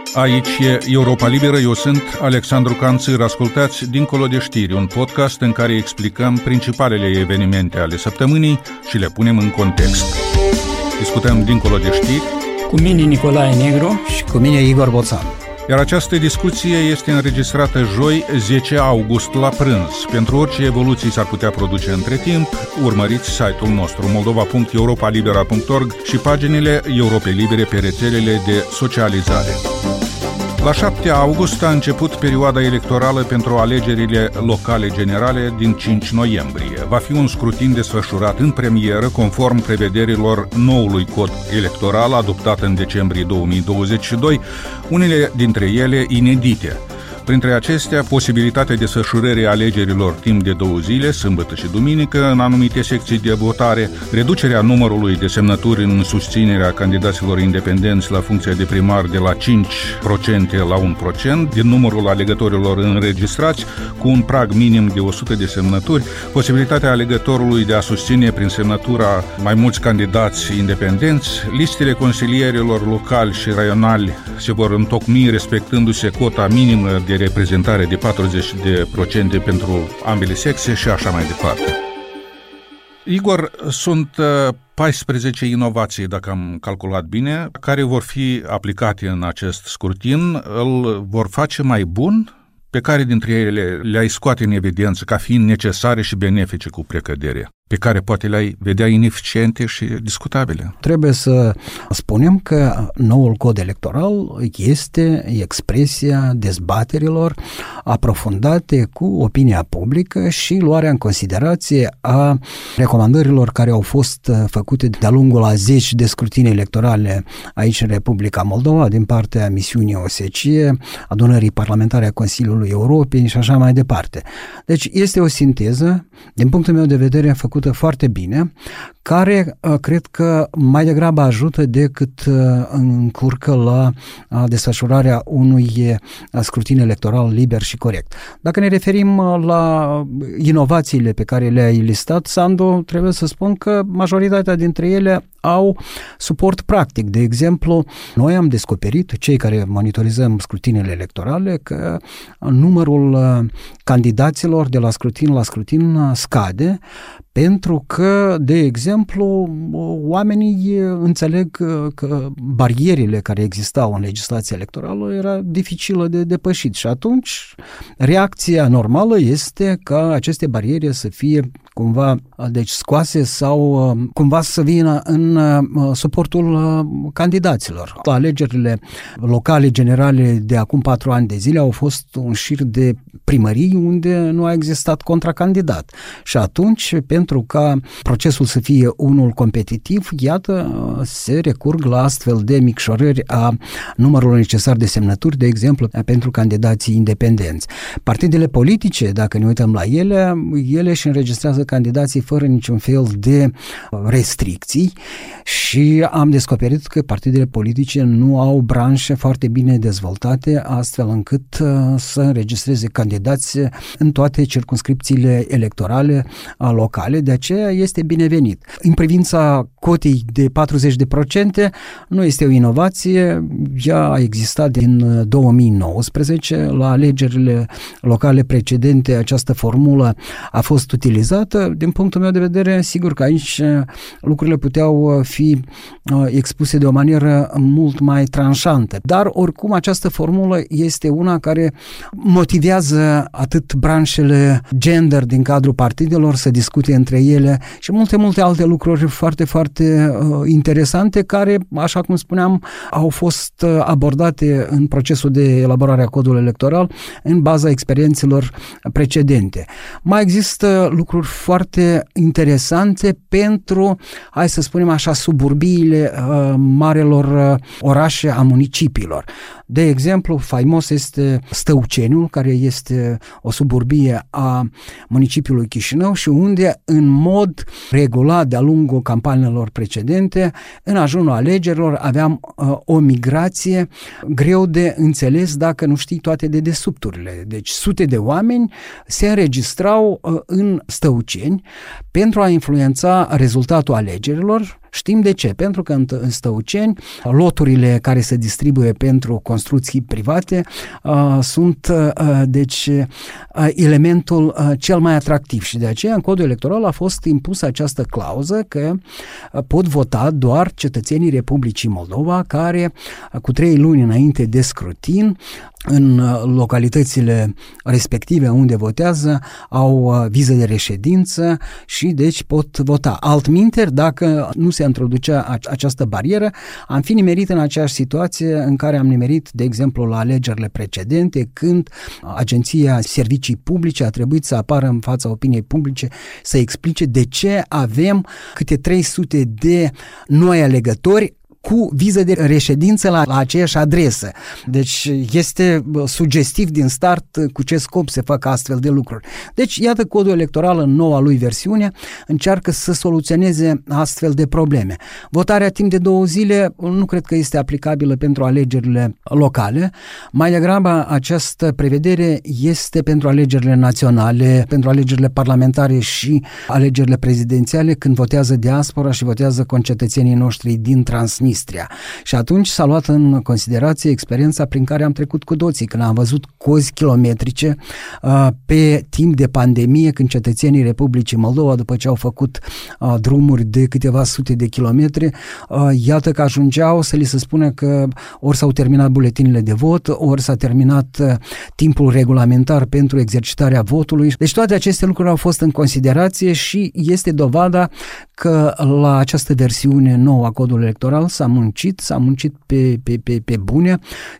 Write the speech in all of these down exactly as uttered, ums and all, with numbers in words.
Aici e Europa Liberă, eu sunt Alexandru Canțir. Ascultați Dincolo de știri, un podcast în care explicăm principalele evenimente ale săptămânii și le punem în context. Discutăm Dincolo de știri cu mine Nicolae Negru și cu mine Igor Boțan. Iar această discuție este înregistrată joi, zece august, la prânz. Pentru orice evoluții s-ar putea produce între timp, urmăriți site-ul nostru moldova punct europa libera punct org și paginile Europei Libere pe rețelele de socializare. La șapte august a început perioada electorală pentru alegerile locale generale din cinci noiembrie. Va fi un scrutin desfășurat în premieră conform prevederilor noului cod electoral adoptat în decembrie două mii douăzeci și doi, unele dintre ele inedite. Printre acestea, posibilitatea desfășurării alegerilor timp de două zile, sâmbătă și duminică, în anumite secții de votare, reducerea numărului de semnături în susținerea candidaților independenți la funcția de primar de la cinci la unu la sută la unu la sută din numărul alegătorilor înregistrați, cu un prag minim de o sută de semnături, posibilitatea alegătorului de a susține prin semnătura mai mulți candidați independenți, listele consilierilor locali și raionali se vor întocmi respectându-se cota minimă de reprezentare de patruzeci la sută pentru ambele sexe și așa mai departe. Igor, sunt paisprezece inovații, dacă am calculat bine, care vor fi aplicate în acest scrutin. Îl vor face mai bun? Pe care dintre ele le-ai scoate în evidență ca fiind necesare și benefice cu precădere, pe care poate le-ai vedea ineficiente și discutabile? Trebuie să spunem că noul cod electoral este expresia dezbaterilor aprofundate cu opinia publică și luarea în considerație a recomandărilor care au fost făcute de-a lungul a zeci de scrutine electorale aici în Republica Moldova, din partea misiunii O S C E, adunării parlamentare a Consiliului Europei și așa mai departe. Deci este o sinteză, din punctul meu de vedere, făcută foarte bine, care cred că mai degrabă ajută decât încurcă la desfășurarea unui scrutin electoral liber și corect. Dacă ne referim la inovațiile pe care le-ai listat, Sandu, trebuie să spun că majoritatea dintre ele au suport practic. De exemplu, noi am descoperit, cei care monitorizăm scrutinele electorale, că numărul candidaților de la scrutin la scrutin scade, pentru că, de exemplu, oamenii înțeleg că barierele care existau în legislația electorală era dificilă de depășit și atunci reacția normală este ca aceste bariere să fie cumva deci scoase sau cumva să vină în suportul candidaților. Alegerile locale generale de acum patru ani de zile au fost un șir de primării unde nu a existat contracandidat. Și atunci, pentru ca procesul să fie unul competitiv, iată, se recurg la astfel de micșorări a numărului necesar de semnături, de exemplu, pentru candidații independenți. Partidele politice, dacă ne uităm la ele, ele își înregistrează candidații fără niciun fel de restricții și am descoperit că partidele politice nu au branșe foarte bine dezvoltate, astfel încât să înregistreze candidați în toate circumscripțiile electorale locale, de aceea este binevenit. În privința cotei de patruzeci la sută, nu este o inovație, ea a existat din două mii nouăsprezece, la alegerile locale precedente această formulă a fost utilizată. Din punctul meu de vedere, sigur că aici lucrurile puteau fi expuse de o manieră mult mai tranșantă, dar oricum această formulă este una care motivează atât branșele gender din cadrul partidelor să discute între ele și multe, multe alte lucruri foarte, foarte uh, interesante care, așa cum spuneam, au fost abordate în procesul de elaborare a codului electoral în baza experiențelor precedente. Mai există lucruri foarte interesante pentru, hai să spunem așa, suburbiile uh, marelor uh, orașe a municipiilor. De exemplu, faimos este Stăuceniul, care este o suburbie a municipiului Chișinău și unde în mod regulat de-a lungul campaniilor precedente, în ajunul alegerilor aveam uh, o migrație greu de înțeles dacă nu știi toate dedesubturile. Deci sute de oameni se înregistrau uh, în Stăuceni pentru a influența rezultatul alegerilor Știm de ce, pentru că în Stăuceni loturile care se distribuie pentru construcții private uh, sunt uh, deci uh, elementul uh, cel mai atractiv și de aceea în codul electoral a fost impusă această clauză că uh, pot vota doar cetățenii Republicii Moldova care uh, cu trei luni înainte de scrutin în localitățile respective unde votează au viză de reședință și deci pot vota. Altminteri, dacă nu se introducea această barieră, am fi nimerit în aceeași situație în care am nimerit, de exemplu, la alegerile precedente, când Agenția Servicii Publice a trebuit să apară în fața opiniei publice să explice de ce avem câte trei sute de noi alegători cu viză de reședință la, la aceeași adresă. Deci este sugestiv din start cu ce scop se fac astfel de lucruri. Deci iată codul electoral în noua lui versiune încearcă să soluționeze astfel de probleme. Votarea timp de două zile nu cred că este aplicabilă pentru alegerile locale. Mai degrabă această prevedere este pentru alegerile naționale, pentru alegerile parlamentare și alegerile prezidențiale, când votează diaspora și votează concetățenii noștri din Transnistria. Și atunci s-a luat în considerație experiența prin care am trecut cu toții, când am văzut cozi kilometrice uh, pe timp de pandemie, când cetățenii Republicii Moldova, după ce au făcut uh, drumuri de câteva sute de kilometri, uh, iată că ajungeau să li se spună că ori s-au terminat buletinele de vot, ori s-a terminat uh, timpul regulamentar pentru exercitarea votului. Deci toate aceste lucruri au fost în considerație și este dovada că la această versiune nouă a codului electoral s-a muncit, s-a muncit pe, pe, pe, pe bune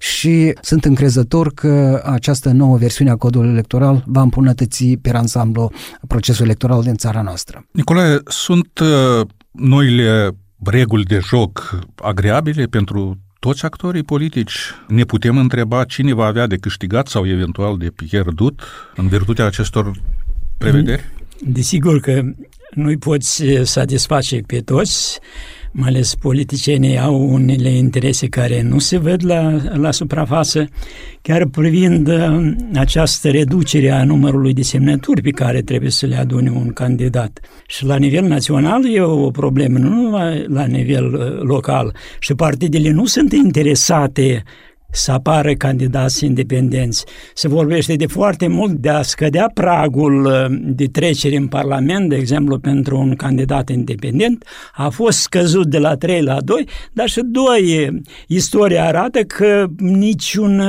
și sunt încrezător că această nouă versiune a codului electoral va îmbunătăți pe ansamblu procesul electoral din țara noastră. Nicolae, sunt uh, noile reguli de joc agreabile pentru toți actorii politici? Ne putem întreba cine va avea de câștigat sau eventual de pierdut în virtutea acestor prevederi? Desigur că nu-i poți satisface pe toți, mai ales politicienii au unele interese care nu se văd la, la suprafață, chiar privind uh, această reducere a numărului de semnături pe care trebuie să le adune un candidat. Și la nivel național e o problemă, nu numai la nivel uh, local. Și partidele nu sunt interesate să apară candidați independenți. Se vorbește de foarte mult de a scădea pragul de trecere în Parlament, de exemplu, pentru un candidat independent. A fost scăzut de la trei la doi, dar și doi, istoria arată că niciun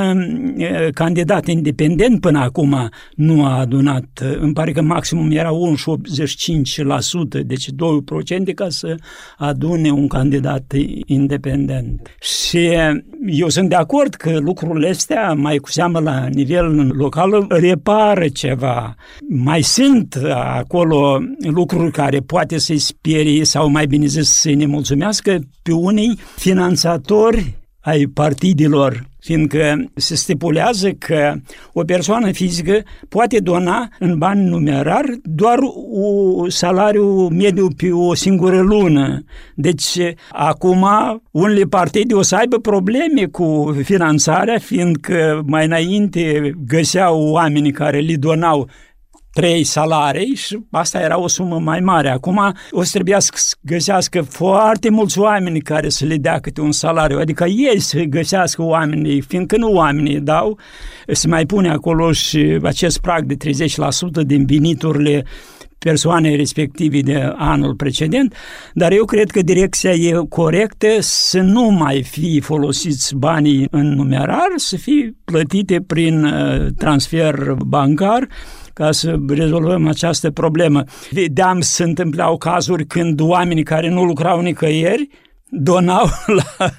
candidat independent până acum nu a adunat, îmi pare că maximum era unu virgulă optzeci și cinci la sută, deci doi la sută ca să adune un candidat independent. Și eu sunt de acord că lucrurile astea, mai cu seamă la nivel local, repară ceva. Mai sunt acolo lucruri care poate să-i sperie sau mai bine zis să-i nemulțumească pe unii finanțatori ai partidelor, fiindcă se stipulează că o persoană fizică poate dona în bani numerar doar un salariu mediu pe o singură lună. Deci, acum, unele partide o să aibă probleme cu finanțarea, fiindcă mai înainte găseau oameni care le donau trei salarii și asta era o sumă mai mare. Acum o să trebuia să găsească foarte mulți oameni care să le dea câte un salariu, adică ei să găsească oamenii, fiindcă nu oamenii dau, se mai pune acolo și acest prag de treizeci la sută din veniturile persoanei respective de anul precedent, dar eu cred că direcția e corectă să nu mai fi folosiți banii în numerar, să fie plătite prin transfer bancar, ca să rezolvăm această problemă. Vedeam să se întâmplau cazuri când oamenii care nu lucrau nicăieri donau la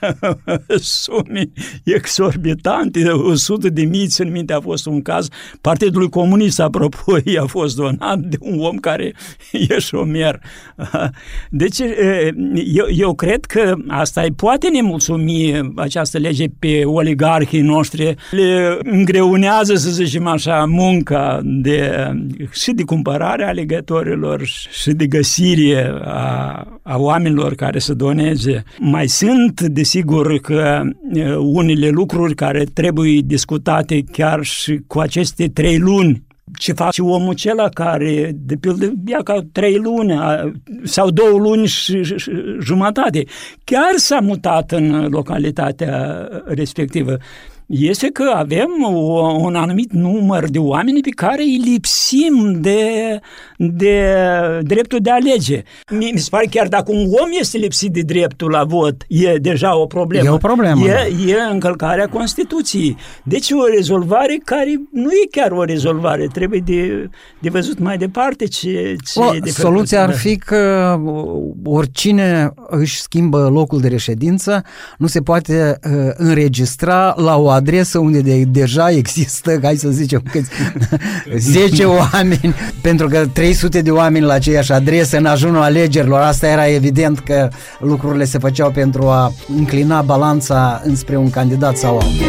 sume exorbitante, o sută de mii, țin minte, a fost un caz, Partidului Comunist, apropo, i-a fost donat de un om care e șomer. Deci, eu, eu cred că asta îi poate nemulțumi această lege pe oligarhii noștri, le îngreunează, să zicem așa, munca de, și de cumpărare a alegătorilor și de găsire a, a oamenilor care să doneze. Mai sunt, desigur, că unele lucruri care trebuie discutate chiar și cu aceste trei luni Ce face omul acela care, de pildă, ia ca trei luni sau două luni și, și, și jumătate, chiar s-a mutat în localitatea respectivă. Este că avem o, un anumit număr de oameni pe care îi lipsim de, de dreptul de a alege. Mi se pare chiar dacă un om este lipsit de dreptul la vot, e deja o problemă. E o problemă. E, e încălcarea Constituției. Deci o rezolvare care nu e chiar o rezolvare. Trebuie de, de văzut mai departe ce, ce o, e de soluția făcut. ar fi că oricine își schimbă locul de reședință nu se poate uh, înregistra la o adresă unde de, deja există, hai să zicem, câți, zece oameni, pentru că trei sute de oameni la aceeași adresă în ajunul alegerilor. Asta era evident că lucrurile se făceau pentru a înclina balanța înspre un candidat sau altul.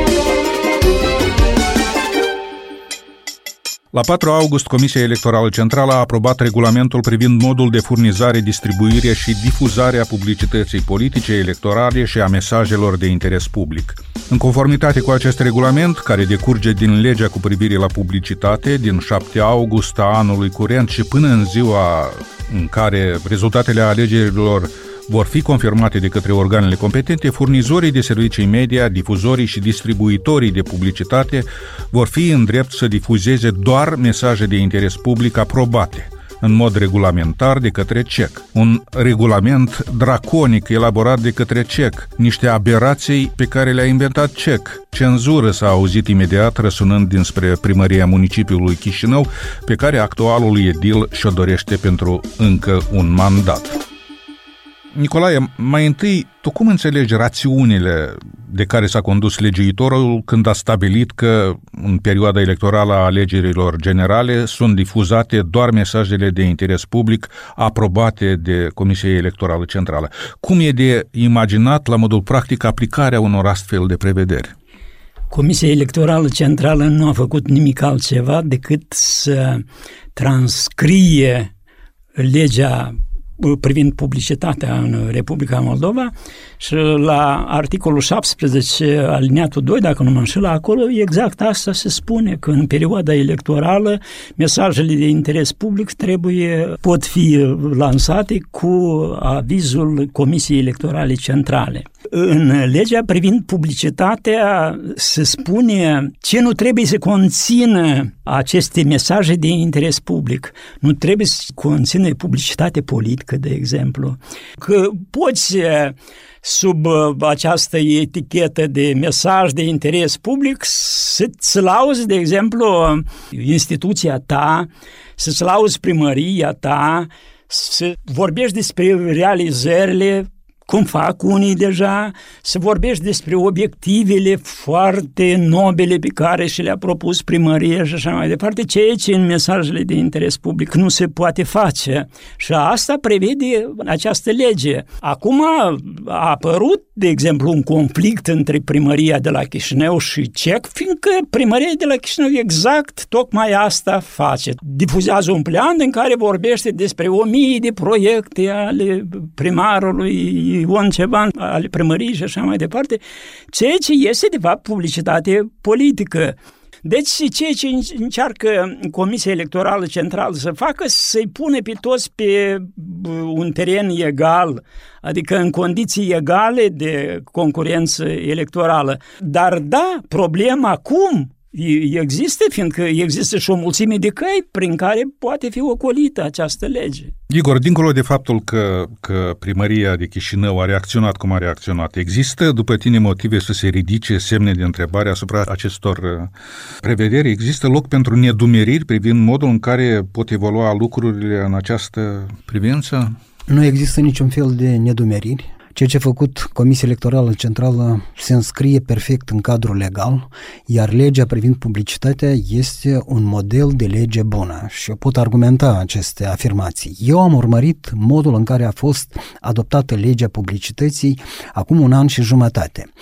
La patru august, Comisia Electorală Centrală a aprobat regulamentul privind modul de furnizare, distribuire și difuzare a publicității politice, electorale și a mesajelor de interes public. În conformitate cu acest regulament, care decurge din legea cu privire la publicitate din șapte august a anului curent și până în ziua în care rezultatele alegerilor vor fi confirmate de către organele competente, furnizorii de servicii media, difuzorii și distribuitorii de publicitate vor fi în drept să difuzeze doar mesaje de interes public aprobate în mod regulamentar de către C E C. Un regulament draconic elaborat de de C E C, niște aberații pe care le-a inventat C E C. Cenzură s-a auzit imediat răsunând dinspre primăria municipiului Chișinău, pe care actualul edil și-o dorește pentru încă un mandat. Nicolae, mai întâi, tu cum înțelegi rațiunile de care s-a condus legiuitorul când a stabilit că în perioada electorală a alegerilor generale sunt difuzate doar mesajele de interes public aprobate de Comisia Electorală Centrală? Cum e de imaginat la modul practic aplicarea unor astfel de prevederi? Comisia Electorală Centrală nu a făcut nimic altceva decât să transcrie legea privind publicitatea în Republica Moldova și la articolul șaptesprezece, aliniatul doi, dacă nu mă înșel, acolo exact asta se spune, că în perioada electorală mesajele de interes public trebuie, pot fi lansate cu avizul Comisiei Electorale Centrale. În legea privind publicitatea se spune ce nu trebuie să conțină aceste mesaje de interes public. Nu trebuie să conțină publicitate politică, de exemplu. Că poți sub această etichetă de mesaj de interes public să-ți lauzi, de exemplu, instituția ta, să-ți lauzi primăria ta, să vorbești despre realizările cum fac unii deja, să vorbești despre obiectivele foarte nobile pe care și le-a propus primăria și așa mai departe, ceea ce în mesajele de interes public nu se poate face. Și asta prevede această lege. Acum a apărut, de exemplu, un conflict între primăria de la Chișinău și C E C, fiindcă primăria de la Chișinău exact tocmai asta face. Difuzează un plan în care vorbește despre o mie de proiecte ale primarului Ion Ceban, ale primăriei și așa mai departe, ceea ce este de fapt publicitate politică. Deci ceea ce încearcă Comisia Electorală Centrală să facă, să-i pune pe toți pe un teren egal, adică în condiții egale de concurență electorală. Dar da, problema cum există, fiindcă există și o mulțime de căi prin care poate fi ocolită această lege. Igor, dincolo de faptul că, că primăria de Chișinău a reacționat cum a reacționat, există, după tine, motive să se ridice semne de întrebare asupra acestor prevederi? Există loc pentru nedumeriri privind modul în care pot evolua lucrurile în această privință? Nu există niciun fel de nedumeriri. Ceea ce a făcut Comisia Electorală Centrală se înscrie perfect în cadrul legal, iar legea privind publicitatea este un model de lege bună și eu pot argumenta aceste afirmații. Eu am urmărit modul în care a fost adoptată legea publicității acum un an și jumătate.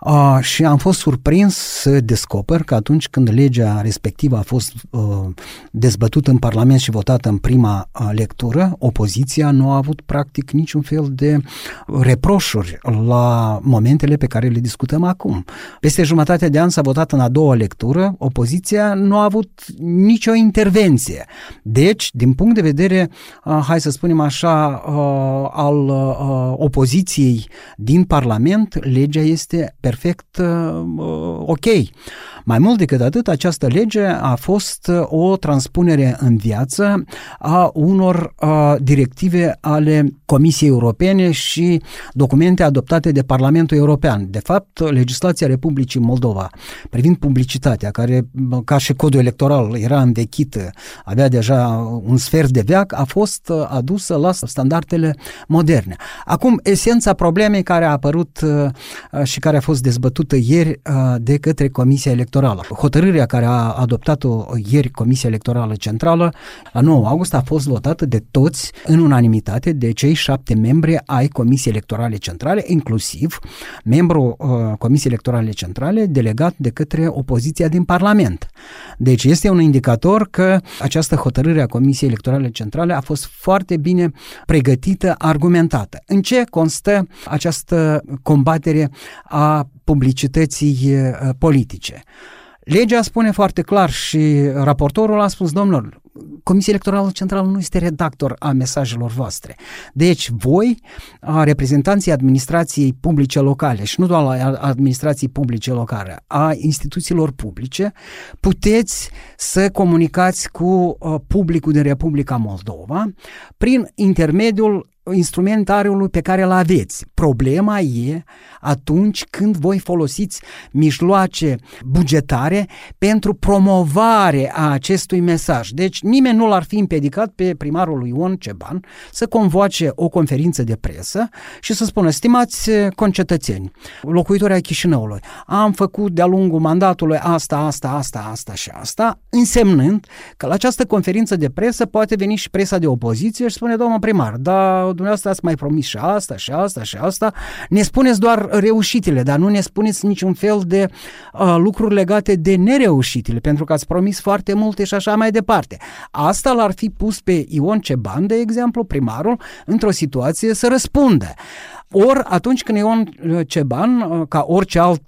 Uh, și am fost surprins să descoper că atunci când legea respectivă a fost uh, dezbătută în Parlament și votată în prima uh, lectură, opoziția nu a avut practic niciun fel de reproșuri la momentele pe care le discutăm acum. Peste jumătate de an s-a votat în a doua lectură, opoziția nu a avut nicio intervenție. Deci, din punct de vedere, uh, hai să spunem așa, uh, al uh, opoziției din Parlament, legea este perfect uh, ok. Mai mult decât atât, această lege a fost o transpunere în viață a unor uh, directive ale Comisiei Europene și documente adoptate de Parlamentul European. De fapt, legislația Republicii Moldova privind publicitatea, care ca și codul electoral era învechită, avea deja un sfert de veac, a fost adusă la standardele moderne. Acum, esența problemei care a apărut uh, și care a fost dezbătută ieri uh, de către Comisia Electorală. Hotărârea care a adoptat-o ieri Comisia Electorală Centrală la nouă august a fost votată de toți în unanimitate de cei șapte membri ai Comisiei Electorale Centrale, inclusiv membru uh, Comisiei Electorale Centrale delegat de către opoziția din Parlament. Deci este un indicator că această hotărâre a Comisiei Electorale Centrale a fost foarte bine pregătită, argumentată. În ce constă această combatere a publicității politice? Legea spune foarte clar și raportorul a spus, domnilor, Comisia Electorală Centrală nu este redactor a mesajelor voastre. Deci voi, reprezentanții administrației publice locale și nu doar la administrației publice locale, a instituțiilor publice, puteți să comunicați cu publicul din Republica Moldova prin intermediul instrumentariului pe care îl aveți. Problema e atunci când voi folosiți mijloace bugetare pentru promovare a acestui mesaj. Deci nimeni nu l-ar fi împiedicat pe primarul Ion Ceban să convoace o conferință de presă și să spună, stimați concetățeni, locuitori ai Chișinăului, am făcut de-a lungul mandatului asta, asta, asta, asta și asta, însemnând că la această conferință de presă poate veni și presa de opoziție și spune, domnul primar, dar dumneavoastră ați mai promis și asta, și asta, și asta. Ne spuneți doar reușitele, dar nu ne spuneți niciun fel de uh, lucruri legate de nereușitele, pentru că ați promis foarte multe și așa mai departe. Asta l-ar fi pus pe Ion Ceban, de exemplu, primarul, într-o situație să răspundă. Ori atunci când Ion Ceban, ca orice alt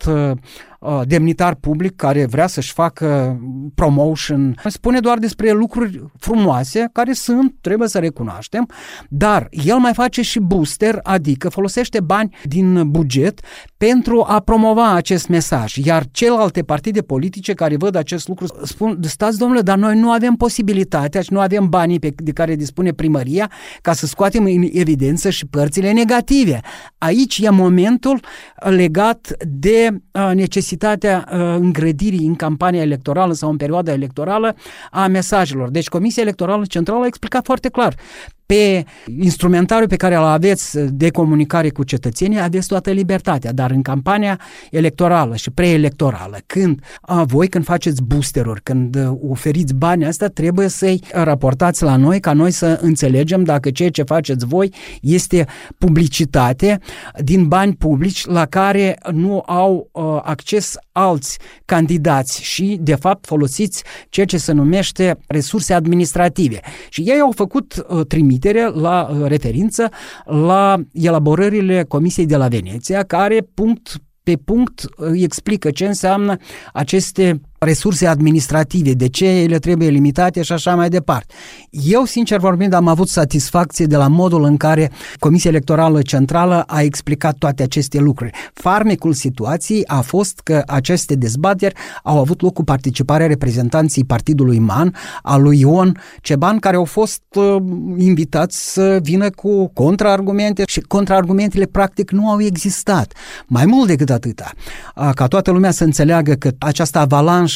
demnitar public care vrea să-și facă promotion, spune doar despre lucruri frumoase, care sunt, trebuie să recunoaștem, dar el mai face și booster, adică folosește bani din buget pentru a promova acest mesaj, iar celelalte partide politice care văd acest lucru spun, stați domnule, dar noi nu avem posibilitatea și nu avem banii pe, de care dispune primăria ca să scoatem în evidență și părțile negative. Aici e momentul legat de uh, necesitatea uh, îngrădirii în campania electorală sau în perioada electorală a mesajelor. Deci Comisia Electorală Centrală a explicat foarte clar. Pe instrumentariul pe care îl aveți de comunicare cu cetățenii aveți toată libertatea, dar în campania electorală și preelectorală, când a, voi când faceți boosteruri, când oferiți banii astea, trebuie să-i raportați la noi, ca noi să înțelegem dacă ceea ce faceți voi este publicitate din bani publici la care nu au uh, acces alți candidați și, de fapt, folosiți ceea ce se numește resurse administrative. Și ei au făcut uh, trimitere la uh, referință la elaborările Comisiei de la Veneția, care punct pe punct îi explică ce înseamnă aceste resurse administrative, de ce ele trebuie limitate și așa mai departe. Eu, sincer vorbind, am avut satisfacție de la modul în care Comisia Electorală Centrală a explicat toate aceste lucruri. Farmecul situației a fost că aceste dezbateri au avut loc cu participarea reprezentanții Partidului M A N, a lui Ion Ceban, care au fost uh, invitați să vină cu contraargumente și contraargumentele practic nu au existat. Mai mult decât atâta, uh, ca toată lumea să înțeleagă că această avalanșă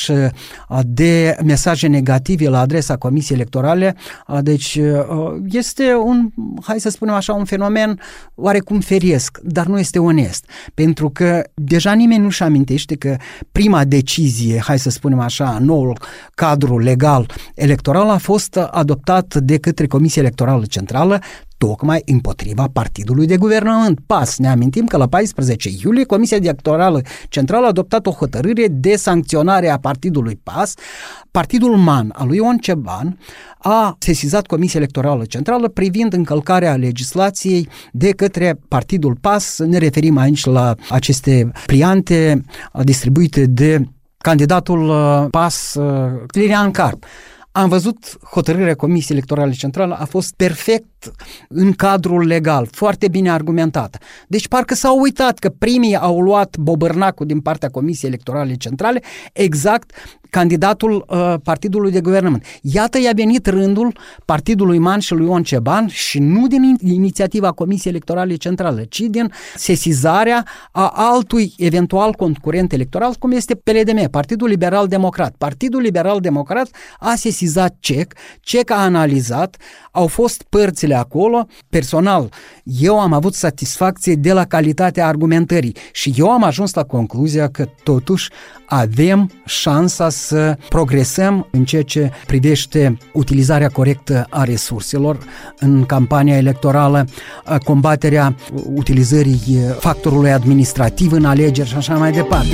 de mesaje negative la adresa Comisiei Electorale, deci este un, hai să spunem așa, un fenomen oarecum firesc, dar nu este onest, pentru că deja nimeni nu-și amintește că prima decizie, hai să spunem așa, noul cadru legal electoral a fost adoptat de către Comisia Electorală Centrală tocmai împotriva partidului de guvernământ, P A S. Ne amintim că la paisprezece iulie Comisia Electorală Centrală a adoptat o hotărâre de sancționare a partidului P A S. Partidul M A N al lui Ion Ceban a sesizat Comisia Electorală Centrală privind încălcarea legislației de către partidul P A S. Ne referim aici la aceste pliante distribuite de candidatul P A S, Lilian Carp. Am văzut hotărârea Comisiei Electorale Centrale, a fost perfect în cadrul legal, foarte bine argumentată. Deci parcă s-au uitat că primii au luat bobârnacul din partea Comisiei Electorale Centrale, exact candidatul uh, partidului de guvernământ. Iată, i-a venit rândul partidului M A N și lui Ion Ceban și nu din inițiativa Comisiei Electorale Centrale, ci din sesizarea a altui eventual concurent electoral, cum este P L D M, Partidul Liberal Democrat. Partidul Liberal Democrat a sesizat C E C, C E C a analizat, au fost părțile acolo. Personal, eu am avut satisfacție de la calitatea argumentării și eu am ajuns la concluzia că totuși avem șansa să progresăm în ceea ce privește utilizarea corectă a resurselor în campania electorală, combaterea utilizării factorului administrativ în alegeri și așa mai departe.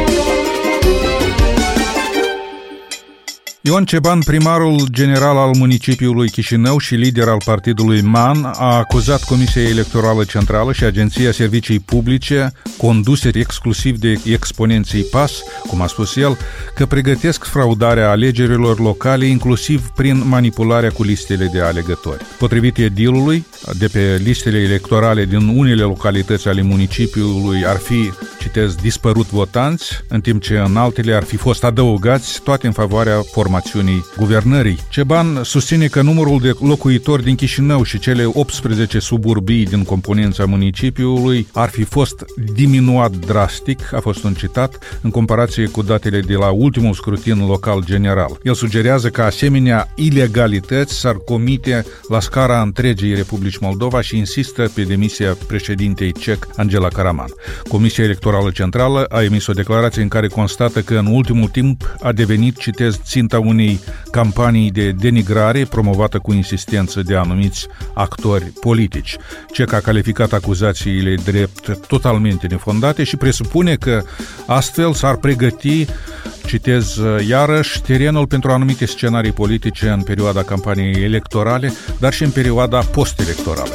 Ion Ceban, primarul general al municipiului Chișinău și lider al partidului M A N, a acuzat Comisia Electorală Centrală și Agenția Servicii Publice, conduse exclusiv de exponenții P A S, cum a spus el, că pregătesc fraudarea alegerilor locale, inclusiv prin manipularea cu listele de alegători. Potrivit edilului, de pe listele electorale din unele localități ale municipiului ar fi, citez, dispărut votanți, în timp ce în altele ar fi fost adăugați, toate în favoarea formațiunii guvernării. Ceban susține că numărul de locuitori din Chișinău și cele optsprezece suburbii din componența municipiului ar fi fost diminuat drastic, a fost un citat, în comparație cu datele de la ultimul scrutin local general. El sugerează că asemenea ilegalități s-ar comite la scara întregii Republici Moldova și insistă pe demisia președintei C E C, Angela Caraman. Comisia Electorală Centrală a emis o declarație în care constată că în ultimul timp a devenit, citez, ținta unei campanii de denigrare promovată cu insistență de anumiți actori politici. C E C a calificat acuzațiile drept totalmente nefondate și presupune că astfel s-ar pregăti, citez iarăși, terenul pentru anumite scenarii politice în perioada campaniei electorale, dar și în perioada post-electorală.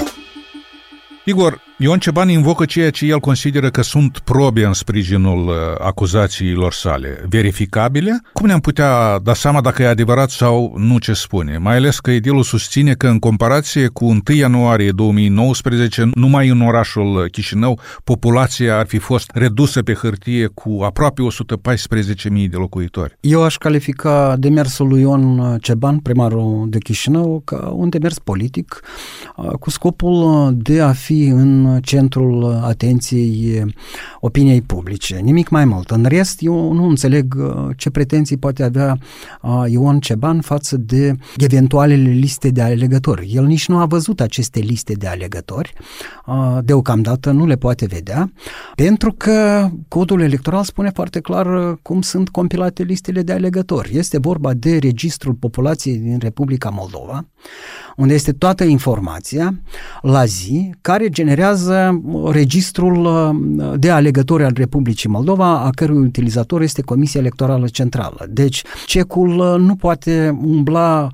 Igor, Ion Ceban invocă ceea ce el consideră că sunt probe în sprijinul acuzațiilor sale, verificabile. Cum ne-am putea da seama dacă e adevărat sau nu ce spune? Mai ales că edilul susține că în comparație cu întâi ianuarie două mii nouăsprezece, numai în orașul Chișinău, populația ar fi fost redusă pe hârtie cu aproape o sută paisprezece mii de locuitori. Eu aș califica demersul lui Ion Ceban, primarul de Chișinău, ca un demers politic cu scopul de a fi în centrul atenției opiniei publice. Nimic mai mult. În rest, eu nu înțeleg ce pretenții poate avea Ion Ceban față de eventualele liste de alegători. El nici nu a văzut aceste liste de alegători. Deocamdată nu le poate vedea, pentru că codul electoral spune foarte clar cum sunt compilate listele de alegători. Este vorba de registrul populației din Republica Moldova, unde este toată informația la zi, care generează registrul de alegători al Republicii Moldova, a cărui utilizator este Comisia Electorală Centrală. Deci, C E C-ul nu poate umbla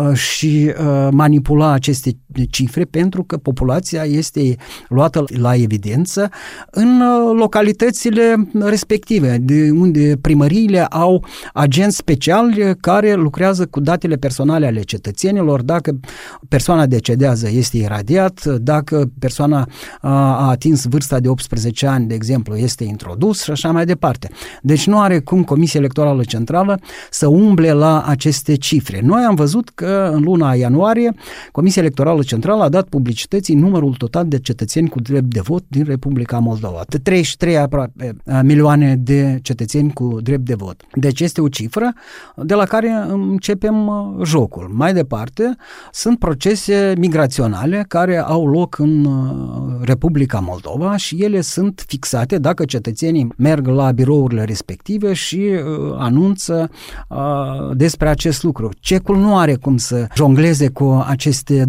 și manipula aceste cifre, pentru că populația este luată la evidență în localitățile respective, de unde primăriile au agenți speciali care lucrează cu datele personale ale cetățenilor. Dacă persoana decedează, este iradiat, dacă persoana a atins vârsta de optsprezece ani, de exemplu, este introdus și așa mai departe. Deci nu are cum Comisia Electorală Centrală să umble la aceste cifre. Noi am văzut că în luna ianuarie Comisia Electorală Centrală a dat publicității numărul total de cetățeni cu drept de vot din Republica Moldova. treizeci și trei aproape milioane de cetățeni cu drept de vot. Deci este o cifră de la care începem jocul. Mai departe, sunt procese migraționale care au loc în Republica Moldova și ele sunt fixate dacă cetățenii merg la birourile respective și uh, anunță uh, despre acest lucru. C E C-ul nu are cum să jongleze cu aceste date.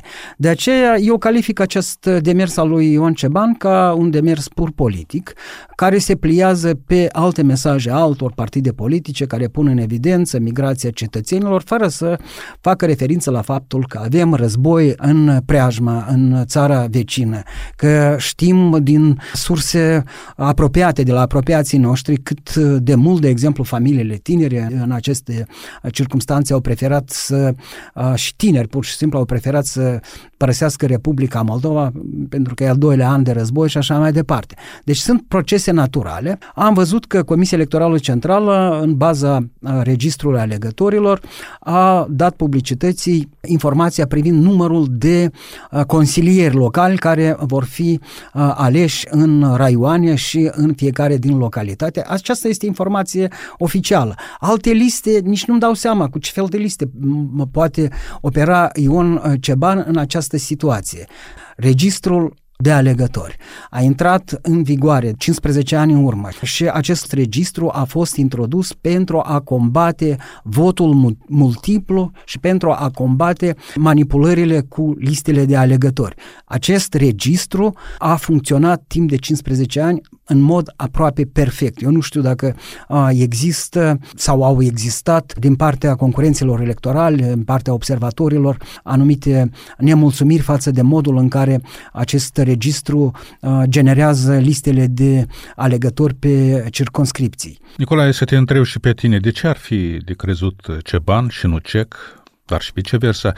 De aceea eu calific acest demers al lui Ion Ceban ca un demers pur politic, care se pliază pe alte mesaje altor partide politice care pun în evidență migrația cetățenilor, fără să facă referință la faptul că avem război în preajma, în țara vecină, că știm din surse apropiate, de la apropiații noștri, cât de mult, de exemplu, familiile tinere în aceste circumstanțe au preferat să, și tineri pur și simplu au preferat să părăsească Republica Moldova pentru că e al doilea an de război și așa mai departe. Deci sunt procese naturale. Am văzut că Comisia Electorală Centrală, în baza registrului alegătorilor, a dat publicității informația privind numărul de consilieri locali care vor fi aleși în raioane și în fiecare din localitate. Aceasta este informație oficială. Alte liste, nici nu-mi dau seama cu ce fel de liste poate opera Ion Ceban în această situație. Registrul de alegători a intrat în vigoare cincisprezece ani în urmă și acest registru a fost introdus pentru a combate votul multiplu și pentru a combate manipulările cu listele de alegători. Acest registru a funcționat timp de cincisprezece ani în mod aproape perfect. Eu nu știu dacă a, există sau au existat din partea concurenților electorali, din partea observatorilor, anumite nemulțumiri față de modul în care acest registru a, generează listele de alegători pe circumscripții. Nicolae, să te întreb și pe tine, de ce ar fi de crezut Ceban și nu Cec, dar și viceversa,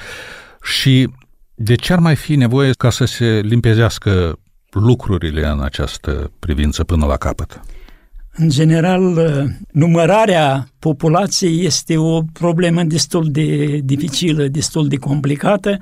și de ce ar mai fi nevoie ca să se limpezească lucrurile în această privință până la capăt? În general, numărarea populației este o problemă destul de dificilă, destul de complicată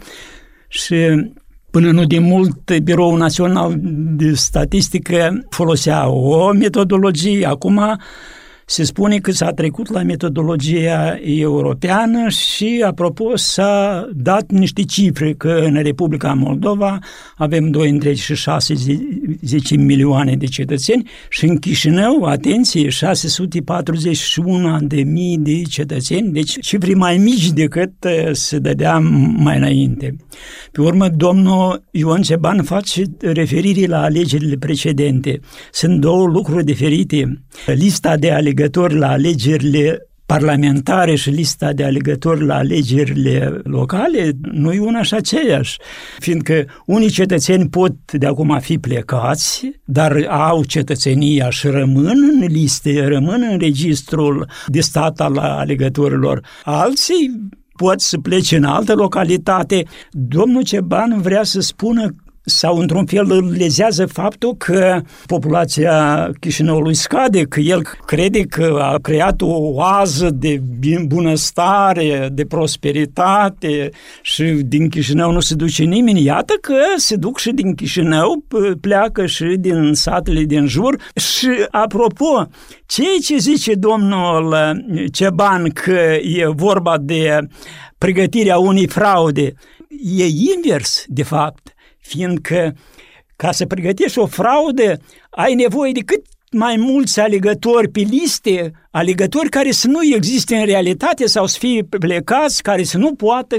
și până nu de mult Biroul Național de Statistică folosea o metodologie, acum se spune că s-a trecut la metodologia europeană și, apropo, s-a dat niște cifre că în Republica Moldova avem doi întregi și șase zece milioane de cetățeni și în Chișinău, atenție, șase sute patruzeci și unu de mii de cetățeni, deci cifre mai mici decât se dădea mai înainte. Pe urmă, domnul Ion Ceban face referire la alegerile precedente. Sunt două lucruri diferite. Lista de alegători la alegerile parlamentare și lista de alegători la alegerile locale nu e una și aceeași, fiindcă unii cetățeni pot de acum fi plecați, dar au cetățenia și rămân în liste, rămân în registrul de stat al alegătorilor. Alții pot să plece în altă localitate. Domnul Ceban vrea să spună sau într-un fel îl lezează faptul că populația Chișinăului scade, că el crede că a creat o oază de bunăstare, de prosperitate și din Chișinău nu se duce nimeni. Iată că se duc și din Chișinău, pleacă și din satele din jur. Și apropo, ceea ce zice domnul Ceban că e vorba de pregătirea unei fraude, e invers de fapt, fiindcă ca să pregătești o fraudă ai nevoie de cât mai mulți alegători pe liste, alegători care să nu existe în realitate sau să fie plecați, care să nu poată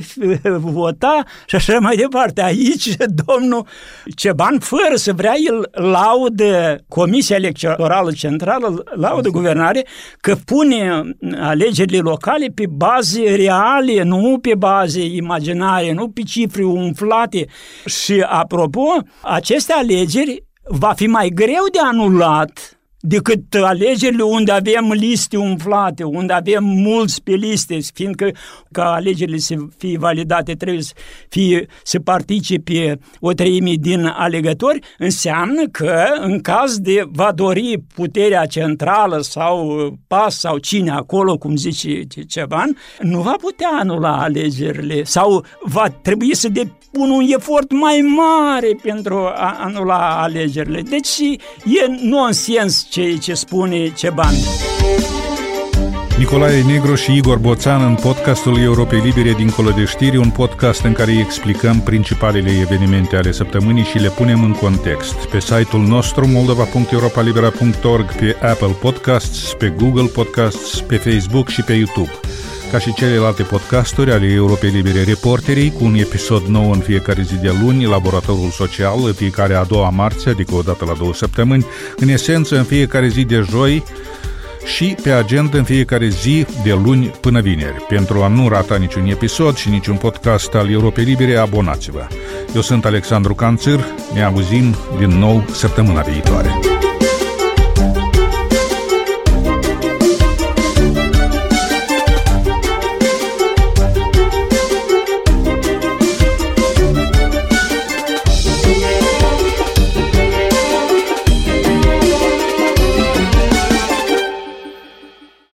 vota și așa mai departe. Aici domnul Ceban, fără să vrea, el laudă Comisia Electorală Centrală, laudă guvernare, că pune alegerile locale pe baze reale, nu pe baze imaginare, nu pe cifre umflate. Și apropo, aceste alegeri va fi mai greu de anulat decât alegerile unde avem liste umflate, unde avem mulți pe liste, fiindcă ca alegerile să fie validate trebuie să, fie, să participe o treime din alegători, înseamnă că în caz de va dori puterea centrală sau P A S sau cine acolo, cum zice Ceban, nu va putea anula alegerile sau va trebui să depună un efort mai mare pentru a anula alegerile. Deci e nonsens ceea ce spune Ceban. Nicolae Negru și Igor Boțan în podcastul Europei Libere Dincolo de Știri, un podcast în care îi explicăm principalele evenimente ale săptămânii și le punem în context. Pe site-ul nostru moldova punct europa libera punct org, pe Apple Podcasts, pe Google Podcasts, pe Facebook și pe YouTube. Ca și celelalte podcasturi ale Europei Libere Reporterii, cu un episod nou în fiecare zi de luni, Laboratorul Social, în fiecare a doua marți, adică o dată la două săptămâni, în esență în fiecare zi de joi și pe agenda în fiecare zi de luni până vineri. Pentru a nu rata niciun episod și niciun podcast al Europei Libere, abonați-vă. Eu sunt Alexandru Canțir, ne auzim din nou săptămâna viitoare.